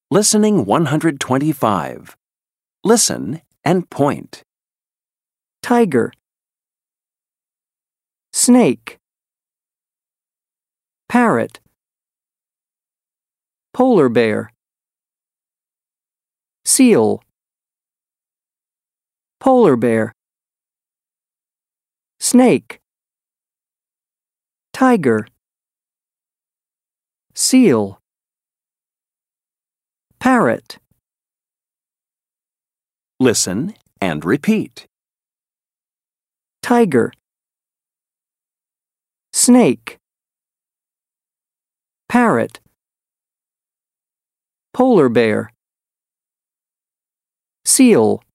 Listening 125. Listen and point. Tiger, snake, parrot, polar bear, seal, polar bear, snake, tiger, seal, parrot. Listen and repeat. Tiger, snake, parrot, polar bear, seal,